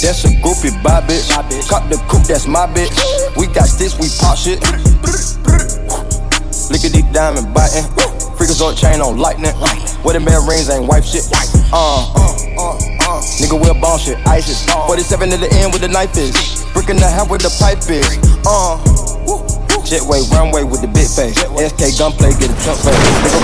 That's a groupie, bye bitch. Cop the coupe, that's my bitch. We got sticks, we pop shit. Look at these diamond biting. Freakazoid chain on lightning. Wedding band rings ain't wife shit. Nigga, we'll bomb shit, ISIS. 47 to the end with the knife is. Brick in the half with the pipe is. Jetway, runway with the big face. SK gunplay, get a trunk face.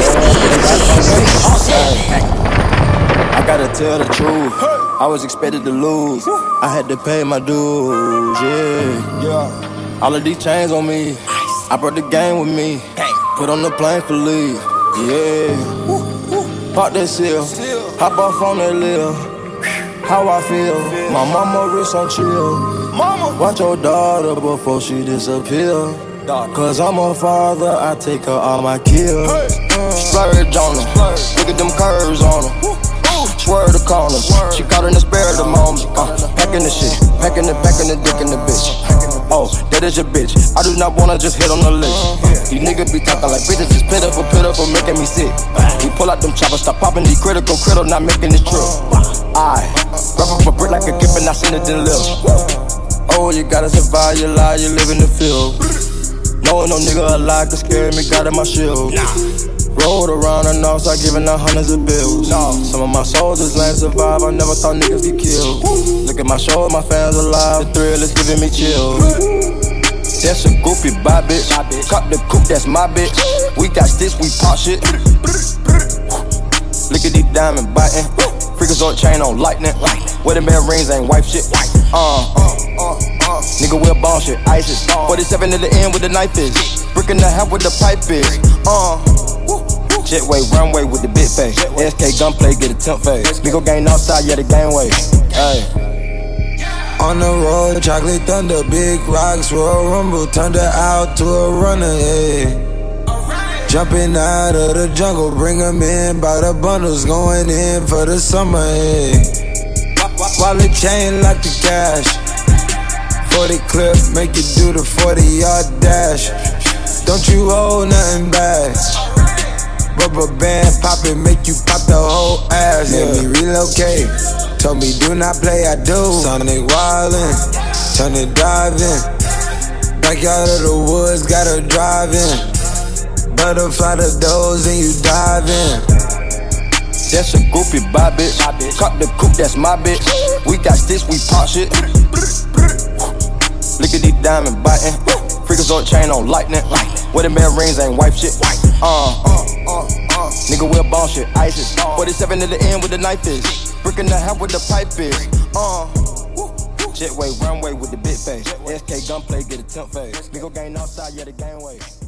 I gotta tell the truth. I was expected to lose. I had to pay my dues, yeah. All of these chains on me. I brought the game with me. Put on the plane for leave, yeah. Pop that seal. Hop off on that lil. How I feel. My mama wrist on chill. Watch your daughter before she disappear. Cause I'm a father, I take her all my kills. Splurge on her. Look at them curves on her. Swerve the corners. She caught in the spare of the moment. Packing the shit. Packing the dick in the bitch. Oh, that is your bitch. I do not wanna just hit on the list. These niggas be talking like bitches is pitiful, making me sick. We pull out them choppers, stop popping these critical, not making this trip. I wrap up a brick like a gift and I send it to live. Oh, you gotta survive your life, you live in the field. Knowing no nigga alive could scare me, got in my shield. Rolled around the north side, giving out hundreds of bills. Some of my soldiers ain't survive, I never thought niggas get killed. Look at my show, my fans alive, the thrill is giving me chills. That's a groupie, bye bitch. Cop the coupe, that's my bitch. We got sticks, we pop shit. Look at these diamond biting. Freakazoid chain on lightning. Wedding band rings ain't wife shit. Nigga, we'll bomb shit, ISIS. 47 to the end with the knife is. Brick in the half with the pipe is. Jetway, runway with the big face. SK gunplay, get a temp face. Nigga gang outside, yeah, the gang way. Hey. On the road, chocolate thunder, big rocks, Royal Rumble, turned her out to a runner, yeah. Jumping out of the jungle, bring 'em in, by the bundles, going in for the summer, yeah. Wallet chain like the cash, 40 clip, make you do the 40-yard dash. Don't you hold nothing back. Rubber band pop it, make you pop the whole ass. Let me relocate. Told me do not play, I do. Sonic wildin', turn it diving. Back out of the woods, gotta drive in. Butterfly the doors and you dive in. That's a groupie, bye bitch. Cop the coupe, that's my bitch. We got sticks, we pop shit. Look at these diamond biting. Freakazoid chain on lightning. Wedding band rings ain't wife shit. Nigga, we'll bomb shit, ISIS. 47 to the end with the knife is. Brick in the half with the pipe is. Jetway, runway with the big face. SK gunplay, get a temp face. Nigga gang outside, yeah, the gang way.